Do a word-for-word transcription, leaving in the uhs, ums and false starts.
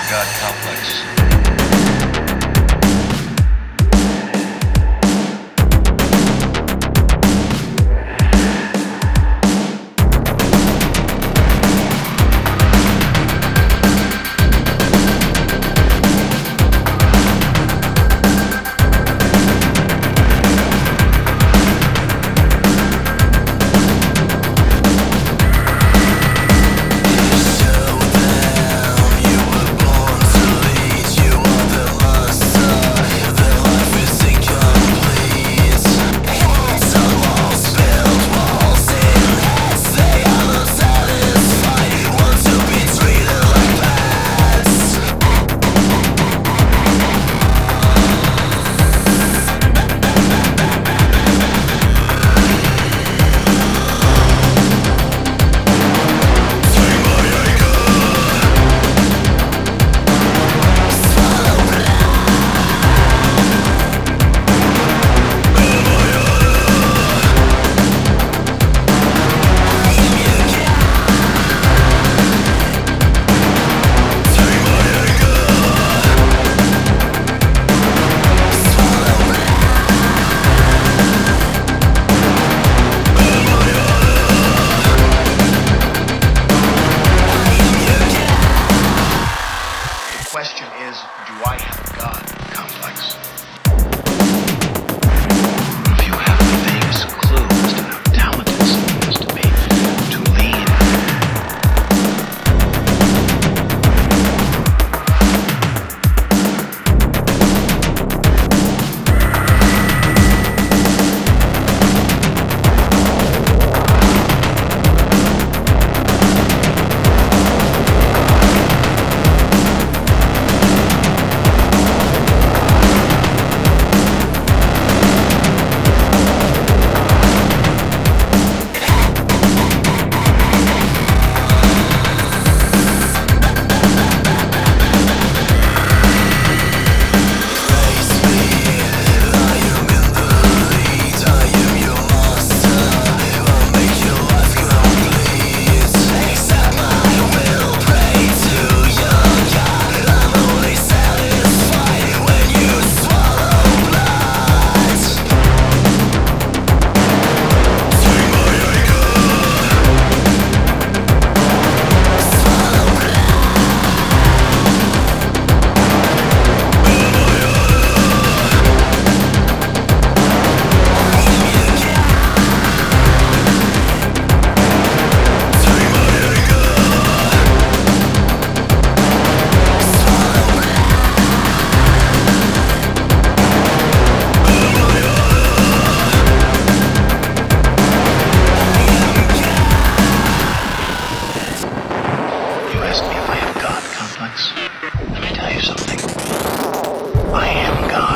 God complex. The question is, do I have a God complex? If you have the vaguest clue as to how talented someone has to be to lead. Ask me if I have God complex. Let me tell you something. I am God.